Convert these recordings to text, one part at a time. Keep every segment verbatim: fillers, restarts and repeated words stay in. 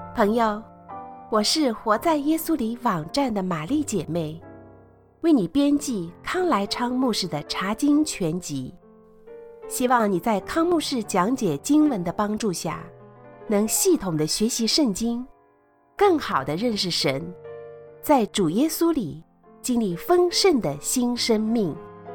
朋友，我是活在耶稣里网站的玛丽姐妹，为你编辑康来昌牧师的查经全集，希望你在康牧师讲解经文的帮助下，能系统的学习圣经，更好的认识神，在主耶稣里经历丰盛的新生命。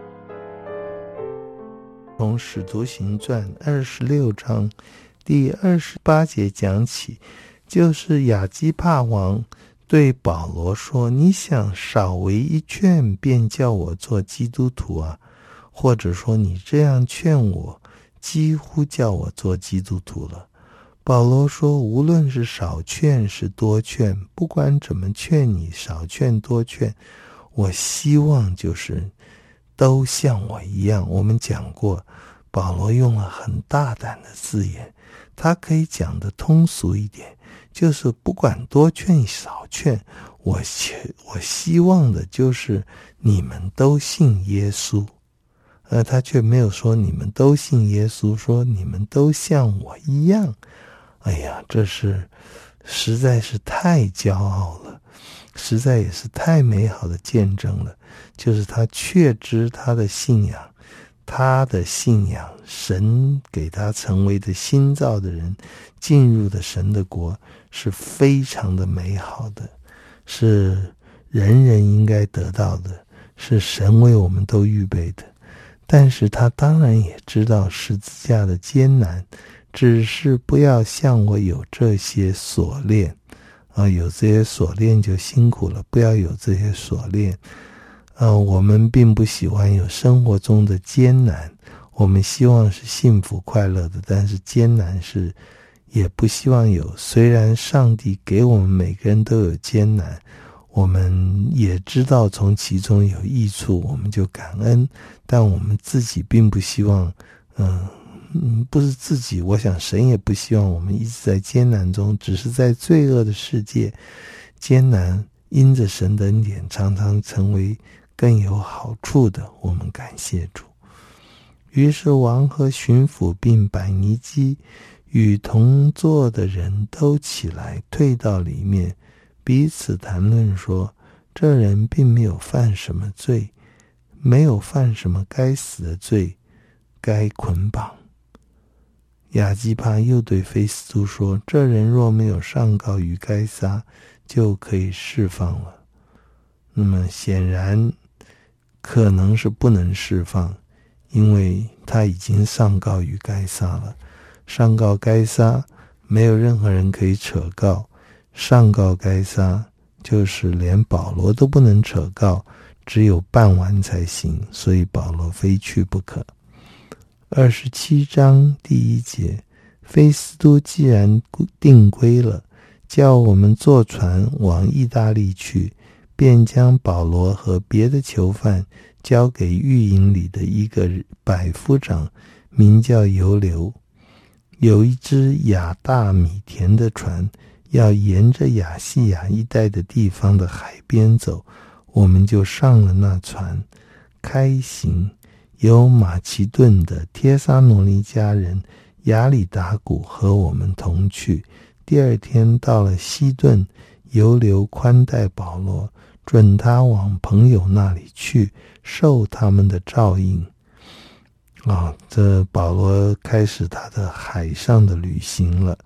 从使徒行传二十六章第二十八节讲起，就是亚基帕王对保罗说，你想少为一劝便叫我做基督徒啊？或者说你这样劝我，几乎叫我做基督徒了。保罗说，无论是少劝是多劝，不管怎么劝你，少劝多劝，我希望就是都像我一样。我们讲过，保罗用了很大胆的字眼，他可以讲得通俗一点，就是不管多劝少劝，我我希望的就是你们都信耶稣。而他却没有说你们都信耶稣，说你们都像我一样。哎呀，这是实在是太骄傲了，实在也是太美好的见证了。就是他确知他的信仰，他的信仰，神给他成为的新造的人，进入的神的国，是非常的美好的，是人人应该得到的，是神为我们都预备的。但是他当然也知道十字架的艰难，只是不要像我有这些锁链啊，有这些锁链就辛苦了，不要有这些锁链。呃，我们并不喜欢有生活中的艰难，我们希望是幸福快乐的，但是艰难是也不希望有。虽然上帝给我们每个人都有艰难，我们也知道从其中有益处，我们就感恩，但我们自己并不希望，嗯嗯，不是自己，我想神也不希望我们一直在艰难中，只是在罪恶的世界，艰难因着神的恩典常常成为更有好处的，我们感谢主。于是王和巡抚并百尼基与同坐的人都起来，退到里面，彼此谈论说，这人并没有犯什么罪，没有犯什么该死的罪，该捆绑。亚基帕又对菲斯都说，这人若没有上告于该撒，就可以释放了。那么显然可能是不能释放，因为他已经上告于该撒了。上告该撒，没有任何人可以扯告，上告该撒，就是连保罗都不能扯告，只有办完才行，所以保罗非去不可。二十七章第一节，菲斯都既然定规了，叫我们坐船往意大利去，便将保罗和别的囚犯交给狱营里的一个百夫长，名叫尤留。有一只亚大米田的船，要沿着亚细亚一带的地方的海边走，我们就上了那船，开行。有马其顿的帖撒罗尼迦人亚里达古和我们同去。第二天到了西顿，尤留宽待保罗，准他往朋友那里去，受他们的照应。啊、哦，这保罗开始他的海上的旅行了。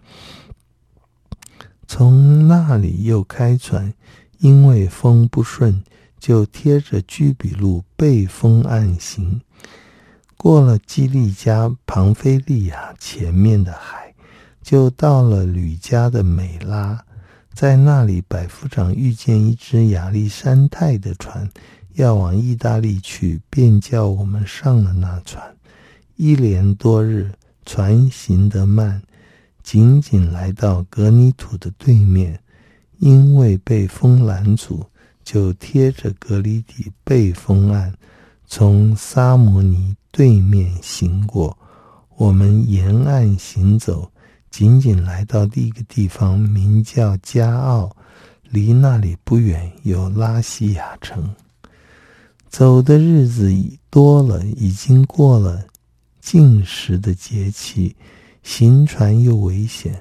从那里又开船，因为风不顺，就贴着居比路背风岸行，过了基利加庞菲利亚前面的海，就到了吕家的美拉。在那里百夫长遇见一只亚历山泰的船，要往意大利去，便叫我们上了那船。一连多日，船行得慢，仅仅来到格尼土的对面，因为被风拦阻，就贴着格里底背风岸，从撒摩尼对面行过。我们沿岸行走，仅仅来到第一个地方，名叫加奥，离那里不远有拉西亚城。走的日子多了，已经过了禁食的节期，行船又危险，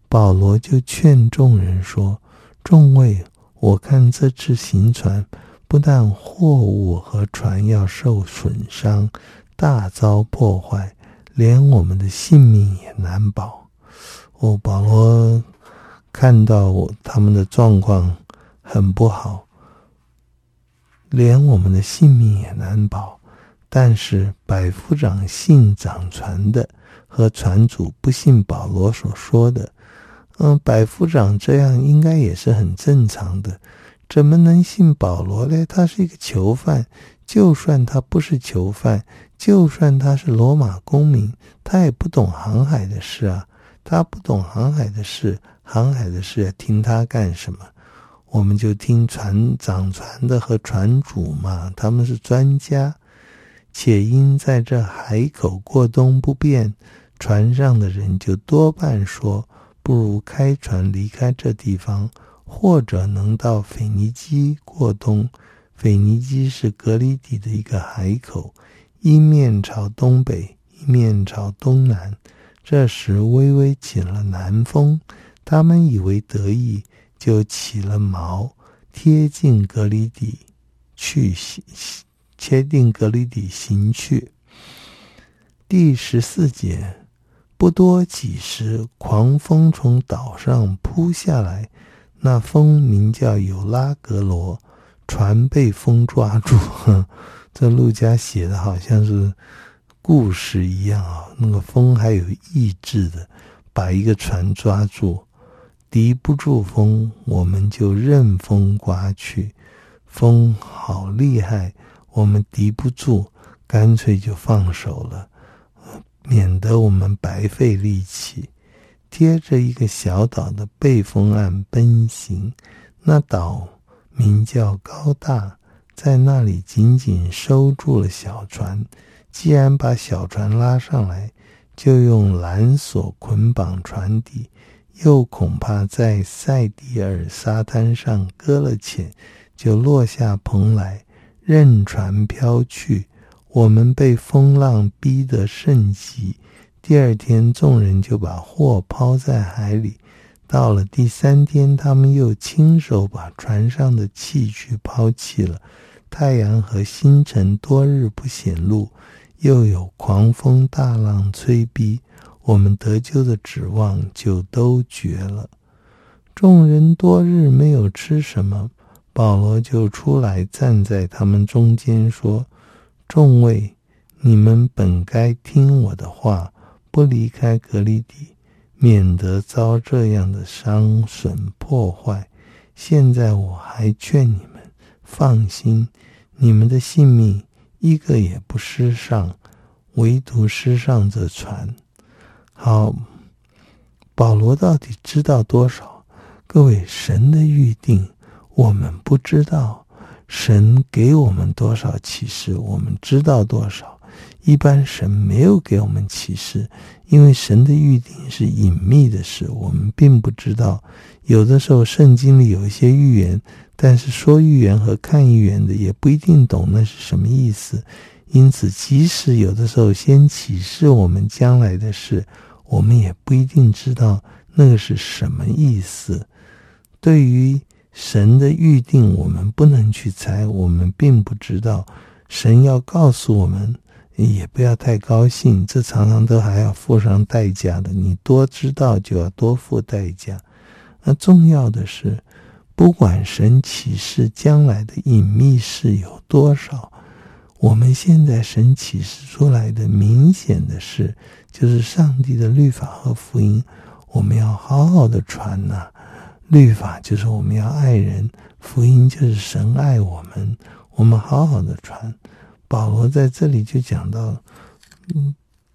保罗就劝众人说，众位，我看这次行船不但货物和船要受损伤，大遭破坏，连我们的性命也难保。哦，保罗看到我他们的状况很不好，连我们的性命也难保。但是百夫长信掌船的，和船主不信保罗所说的。嗯，百夫长这样应该也是很正常的，怎么能信保罗呢？他是一个囚犯，就算他不是囚犯，就算他是罗马公民，他也不懂航海的事啊。他不懂航海的事，航海的事要听他干什么？我们就听船掌船的和船主嘛，他们是专家。且因在这海口过冬不便，船上的人就多半说，不如开船离开这地方，或者能到腓尼基过冬。腓尼基是革哩底的一个海口，一面朝东北，一面朝东南。这时微微起了南风，他们以为得意，就起了锚，贴近革哩底去切定革哩底行去。第十四节，不多几时，狂风从岛上扑下来，那风名叫有拉格罗，船被风抓住。这路加写的好像是故事一样啊，那个风还有意志的，把一个船抓住，敌不住风，我们就任风刮去。风好厉害，我们敌不住，干脆就放手了，免得我们白费力气。贴着一个小岛的背风岸奔行，那岛名叫高大，在那里紧紧收住了小船。既然把小船拉上来，就用缆索捆绑船底，又恐怕在塞底尔沙滩上搁了浅，就落下蓬来，任船飘去。我们被风浪逼得甚急，第二天众人就把货抛在海里。到了第三天，他们又亲手把船上的器具抛弃了。太阳和星辰多日不显露，又有狂风大浪催逼，我们得救的指望就都绝了。众人多日没有吃什么，保罗就出来站在他们中间说，众位，你们本该听我的话，不离开革哩底，免得遭这样的伤损破坏。现在我还劝你们放心，你们的性命一个也不失上，唯独失上这船。好，保罗到底知道多少？各位，神的预定我们不知道，神给我们多少启示我们知道多少。一般神没有给我们启示，因为神的预定是隐秘的事，我们并不知道。有的时候圣经里有一些预言，但是说预言和看预言的也不一定懂那是什么意思。因此即使有的时候先启示我们将来的事，我们也不一定知道那个是什么意思。对于神的预定我们不能去猜，我们并不知道。神要告诉我们也不要太高兴，这常常都还要付上代价的，你多知道就要多付代价。那重要的是，不管神启示将来的隐秘事有多少，我们现在神启示出来的明显的事，就是上帝的律法和福音，我们要好好的传啊。律法就是我们要爱人，福音就是神爱我们，我们好好的传。保罗在这里就讲到，嗯，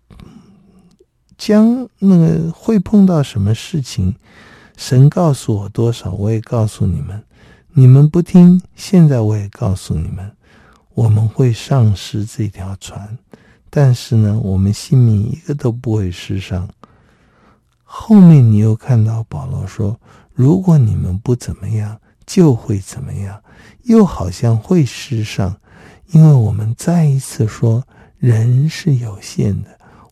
将那个会碰到什么事情，神告诉我多少，我也告诉你们。你们不听，现在我也告诉你们，我们会丧失这条船，但是呢，我们性命一个都不会失上。后面你又看到保罗说，如果你们不怎么样，就会怎么样，又好像会失上。因为我们再一次说，人是有限的，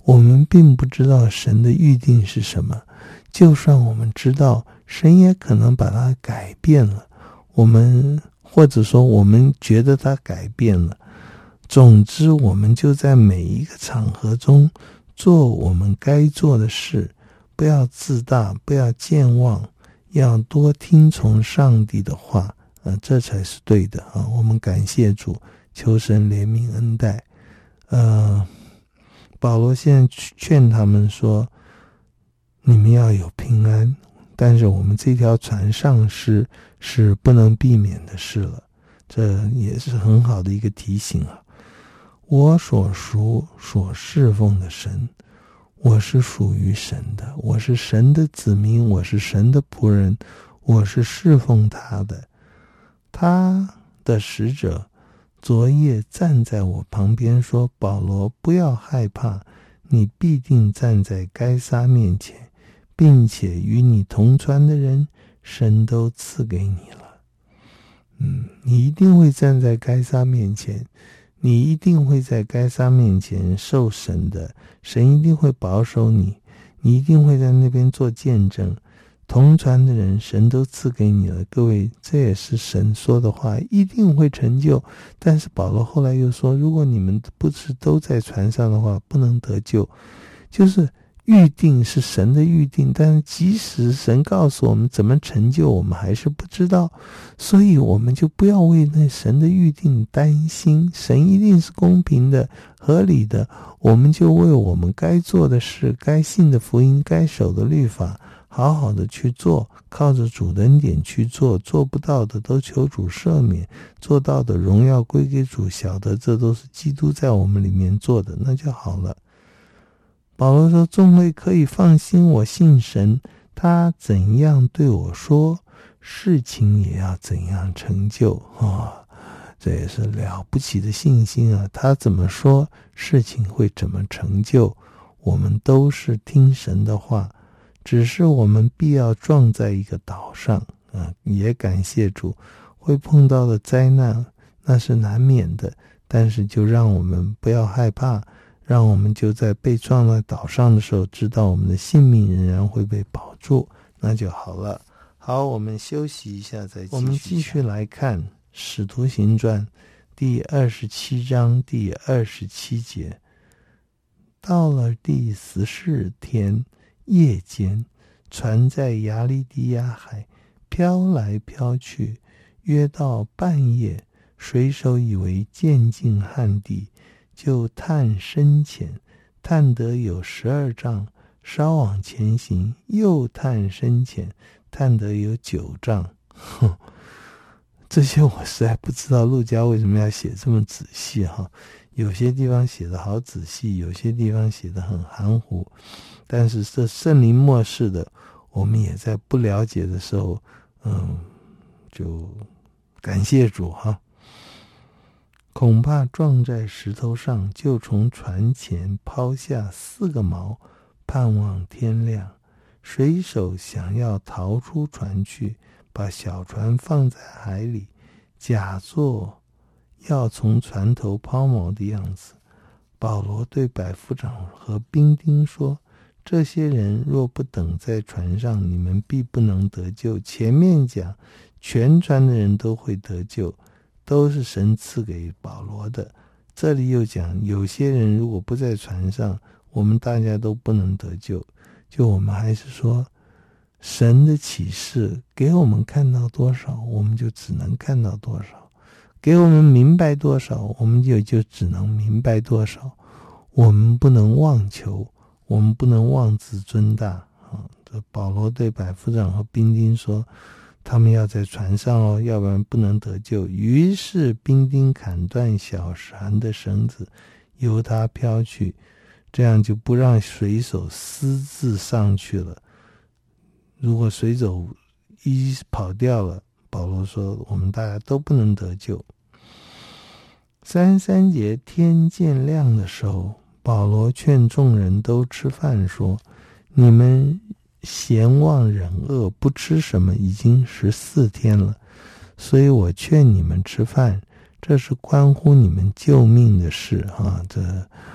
我们并不知道神的预定是什么，就算我们知道，神也可能把它改变了，我们或者说我们觉得它改变了。总之，我们就在每一个场合中做我们该做的事，不要自大，不要健忘，要多听从上帝的话，呃，这才是对的啊！我们感谢主，求神怜悯恩待。呃，保罗现在劝他们说，你们要有平安，但是我们这条船丧失是不能避免的事了，这也是很好的一个提醒啊。我所属所侍奉的神，我是属于神的，我是神的子民，我是神的仆人，我是侍奉他的。他的使者昨夜站在我旁边说，保罗，不要害怕，你必定站在该撒面前，并且与你同船的人，神都赐给你了。嗯，你一定会站在该撒面前，你一定会在该撒面前受审的，神一定会保守你，你一定会在那边做见证，同船的人神都赐给你了。各位，这也是神说的话，一定会成就。但是保罗后来又说，如果你们不是都在船上的话，不能得救。就是预定是神的预定，但是即使神告诉我们怎么成就，我们还是不知道，所以我们就不要为那神的预定担心，神一定是公平的、合理的，我们就为我们该做的事、该信的福音、该守的律法，好好的去做，靠着主的恩典去做，做不到的都求主赦免，做到的荣耀归给主，晓得这都是基督在我们里面做的，那就好了。保罗说，众位可以放心，我信神，他怎样对我说，事情也要怎样成就啊、哦！这也是了不起的信心啊！他怎么说，事情会怎么成就，我们都是听神的话，只是我们必要撞在一个岛上啊！也感谢主，会碰到的灾难那是难免的，但是就让我们不要害怕，让我们就在被撞在岛上的时候，知道我们的性命仍然会被保住，那就好了。好，我们休息一下再继续。我们继续来看《使徒行传》第二十七章第二十七节。到了第十四天夜间，船在亚利底亚海飘来飘去，约到半夜，水手以为渐近旱地，就探深浅，探得有十二丈，稍往前行，又探深浅，探得有九丈。哼，这些我实在不知道路加为什么要写这么仔细哈。有些地方写得好仔细，有些地方写得很含糊，但是这圣灵默示的，我们也在不了解的时候，嗯，就感谢主哈。恐怕撞在石头上，就从船前抛下四个锚，盼望天亮。水手想要逃出船去，把小船放在海里，假作要从船头抛锚的样子。保罗对百夫长和兵丁说，这些人若不等在船上，你们必不能得救。前面讲全船的人都会得救，都是神赐给保罗的。这里又讲有些人如果不在船上，我们大家都不能得救。就我们还是说，神的启示给我们看到多少，我们就只能看到多少，给我们明白多少，我们也就只能明白多少。我们不能妄求，我们不能妄自尊大啊！这保罗对百夫长和兵丁说，他们要在船上哦，要不然不能得救。于是兵丁砍断小船的绳子，由它飘去，这样就不让水手私自上去了。如果水手一跑掉了，保罗说我们大家都不能得救。三十三节，天渐亮的时候，保罗劝众人都吃饭，说，你们闲望忍饿，不吃什么，已经十四天了，所以我劝你们吃饭，这是关乎你们救命的事啊！这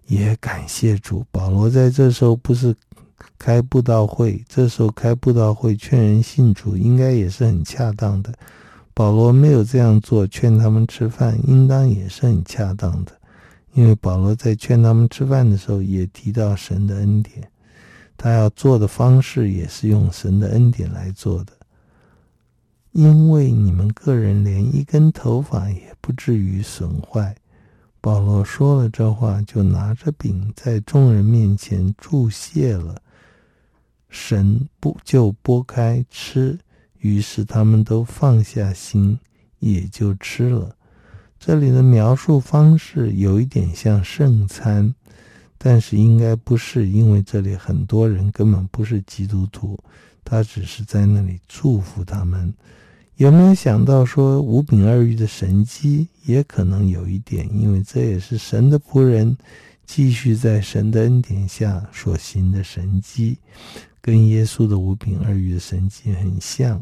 也感谢主。保罗在这时候不是开布道会，这时候开布道会劝人信主应该也是很恰当的。保罗没有这样做，劝他们吃饭应当也是很恰当的，因为保罗在劝他们吃饭的时候也提到神的恩典，他要做的方式也是用神的恩典来做的。因为你们个人连一根头发也不至于损坏。保罗说了这话，就拿着饼在众人面前祝谢了，神不就拨开吃，于是他们都放下心，也就吃了。这里的描述方式有一点像圣餐，但是应该不是，因为这里很多人根本不是基督徒，他只是在那里祝福他们。有没有想到说五饼二鱼的神迹？也可能有一点，因为这也是神的仆人继续在神的恩典下所行的神迹，跟耶稣的五饼二鱼的神迹很像。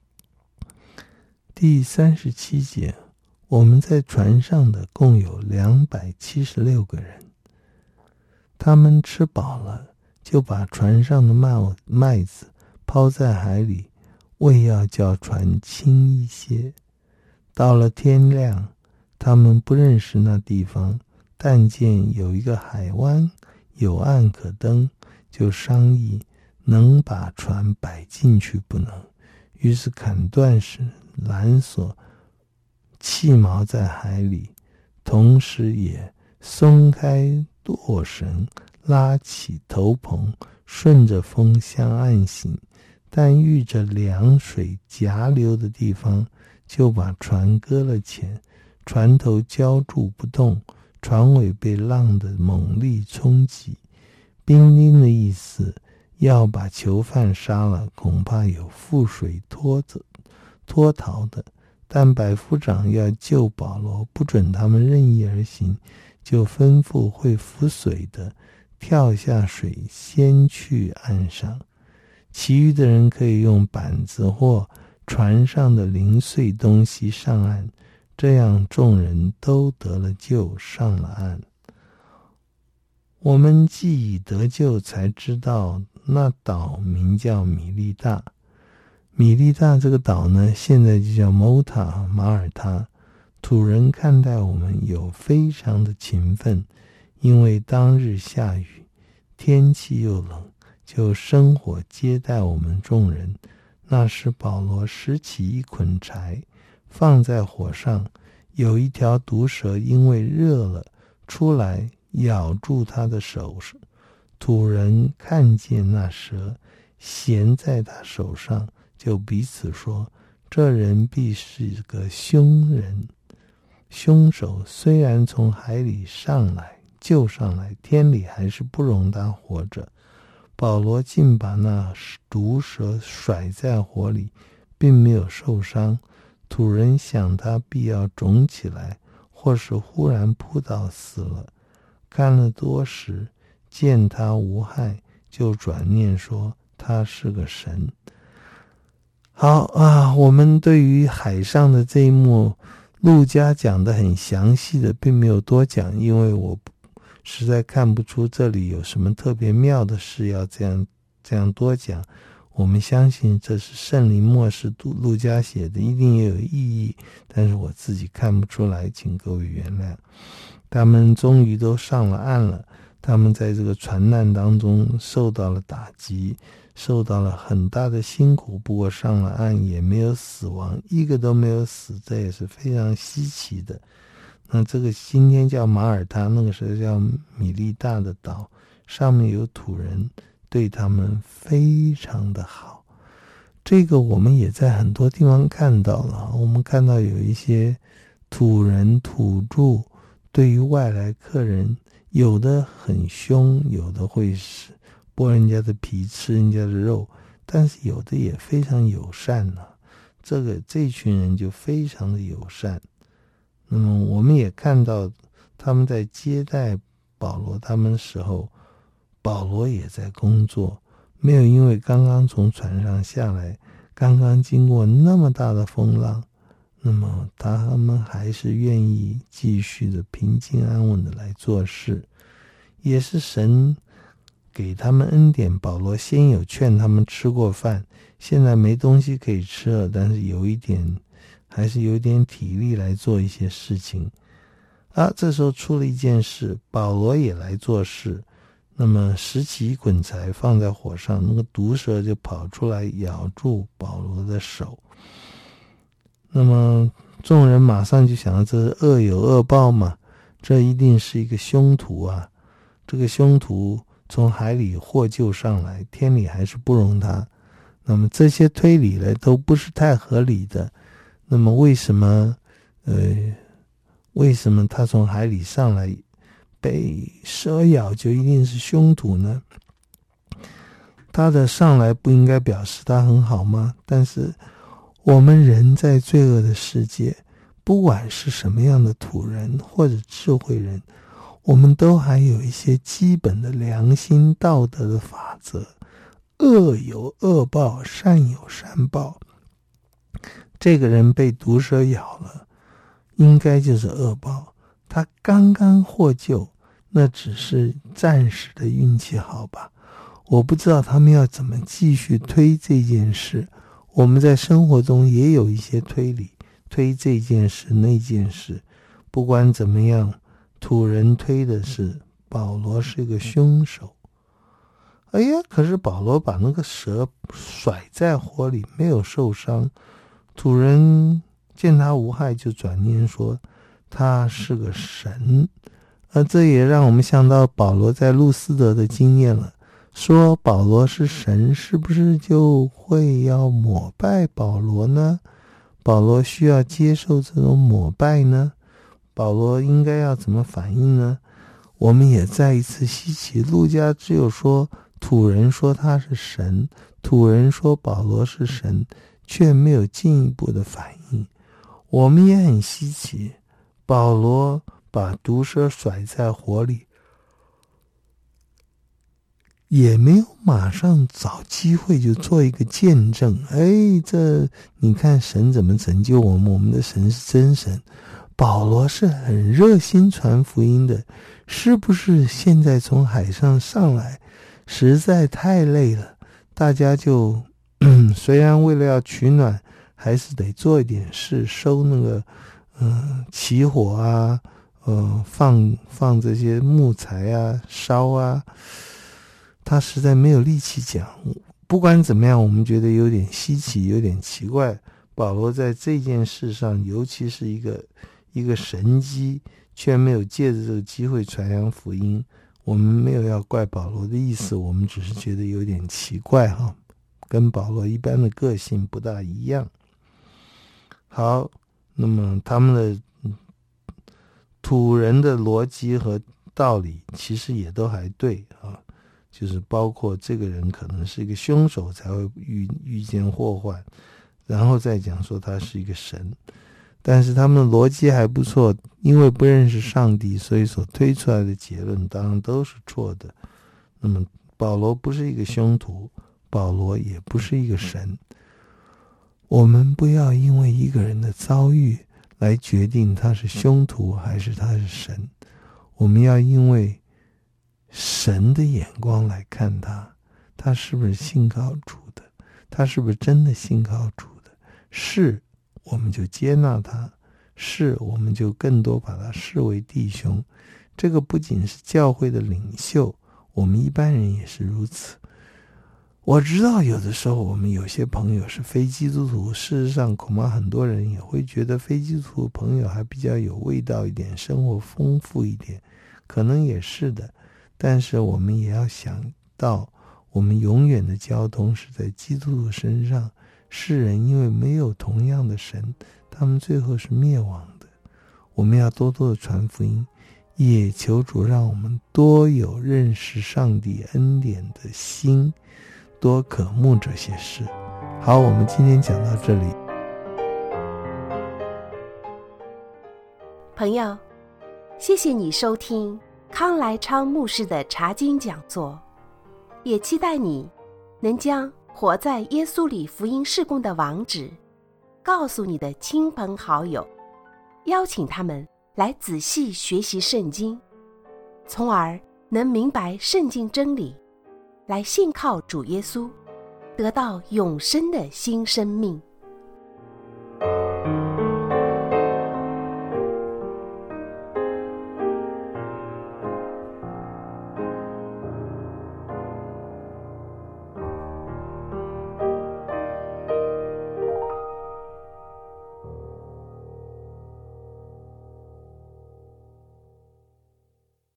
第三十七节，我们在船上的共有两百七十六个人，他们吃饱了，就把船上的麦麦子抛在海里，为要叫船轻一些。到了天亮，他们不认识那地方，但见有一个海湾，有岸可登，就商议能把船摆进去不能。于是砍断缆索，弃锚在海里，同时也松开舵绳，拉起头篷，顺着风向岸行。但遇着凉水夹流的地方，就把船搁了浅，船头浇住不动，船尾被浪的猛力冲击。兵丁的意思要把囚犯杀了，恐怕有覆水脱走脱逃的，但百夫长要救保罗，不准他们任意而行，就吩咐会浮水的跳下水，先去岸上。其余的人可以用板子或船上的零碎东西上岸，这样众人都得了救，上了岸。我们既已得救，才知道那岛名叫米利大。米利大这个岛呢，现在就叫摩塔马耳他。土人看待我们有非常的勤奋，因为当日下雨，天气又冷，就生火接待我们众人。那时保罗拾起一捆柴，放在火上，有一条毒蛇因为热了出来，咬住他的手。土人看见那蛇衔在他手上，就彼此说，这人必是个凶人。凶手虽然从海里上来救上来，天理还是不容他活着。保罗竟把那毒蛇甩在火里，并没有受伤。土人想他必要肿起来，或是忽然扑倒死了。看了多时，见他无害，就转念说他是个神。好啊，我们对于海上的这一幕，路加讲得很详细的，并没有多讲，因为我实在看不出这里有什么特别妙的事要这样这样多讲。我们相信这是圣灵默示路加写的，一定也有意义，但是我自己看不出来，请各位原谅。他们终于都上了岸了，他们在这个船难当中受到了打击，受到了很大的辛苦，不过上了岸也没有死亡，一个都没有死，这也是非常稀奇的。那这个今天叫马耳他，那个时候叫米利大的岛，上面有土人，对他们非常的好。这个我们也在很多地方看到了，我们看到有一些土人土著对于外来客人，有的很凶，有的会剥人家的皮，吃人家的肉，但是有的也非常友善啊。这个这群人就非常的友善。那么我们也看到他们在接待保罗他们的时候，保罗也在工作，没有因为刚刚从船上下来，刚刚经过那么大的风浪，那么他们还是愿意继续的平静安稳的来做事。 也是神给他们恩典。保罗先有劝他们吃过饭，现在没东西可以吃了，但是有一点还是有点体力来做一些事情啊。这时候出了一件事，保罗也来做事，那么拾起一捆柴放在火上，那个毒蛇就跑出来咬住保罗的手。那么众人马上就想到，这是恶有恶报嘛，这一定是一个凶徒啊，这个凶徒从海里获救上来，天理还是不容他。那么这些推理呢都不是太合理的，那么为什么呃，为什么他从海里上来被蛇咬就一定是凶徒呢？他的上来不应该表示他很好吗？但是我们人在罪恶的世界，不管是什么样的土人或者智慧人，我们都还有一些基本的良心道德的法则，恶有恶报，善有善报。这个人被毒蛇咬了，应该就是恶报，他刚刚获救，那只是暂时的运气好吧。我不知道他们要怎么继续推这件事，我们在生活中也有一些推理，推这件事那件事。不管怎么样，土人推的是保罗是个凶手。哎呀，可是保罗把那个蛇甩在火里，没有受伤。土人见他无害，就转念说他是个神。而这也让我们想到保罗在路斯德的经验了，说保罗是神，是不是就会要膜拜保罗呢？保罗需要接受这种膜拜呢？保罗应该要怎么反应呢？我们也再一次稀奇，路加只有说土人说他是神，土人说保罗是神，却没有进一步的反应。我们也很稀奇，保罗把毒蛇甩在火里，也没有马上找机会就做一个见证。哎，这你看神怎么拯救我们，我们的神是真神。保罗是很热心传福音的，是不是现在从海上上来实在太累了，大家就虽然为了要取暖，还是得做一点事，收那个嗯起火啊，呃放放这些木材啊，烧啊，他实在没有力气讲。不管怎么样，我们觉得有点稀奇，有点奇怪。保罗在这件事上，尤其是一个一个神机，却没有借着这个机会传扬福音。我们没有要怪保罗的意思，我们只是觉得有点奇怪哈，跟保罗一般的个性不大一样。好，那么他们的土人的逻辑和道理其实也都还对啊，就是包括这个人可能是一个凶手才会遇遇见祸患，然后再讲说他是一个神。但是他们的逻辑还不错，因为不认识上帝，所以所推出来的结论当然都是错的。那么保罗不是一个凶徒，保罗也不是一个神。我们不要因为一个人的遭遇来决定他是凶徒还是他是神，我们要因为神的眼光来看他，他是不是信靠主的，他是不是真的信靠主的，是我们就接纳他，是我们就更多把他视为弟兄。这个不仅是教会的领袖，我们一般人也是如此。我知道有的时候我们有些朋友是非基督徒，事实上恐怕很多人也会觉得非基督徒朋友还比较有味道一点，生活丰富一点，可能也是的。但是我们也要想到，我们永远的交通是在基督徒身上。世人因为没有同样的神，他们最后是灭亡的。我们要多多的传福音，也求主让我们多有认识上帝恩典的心，多渴慕这些事。好，我们今天讲到这里。 朋友，谢谢你收听康来昌牧师的查经讲座，也期待你能将活在耶稣里福音事工的网址告诉你的亲朋好友，邀请他们来仔细学习圣经，从而能明白圣经真理，来信靠主耶稣，得到永生的新生命。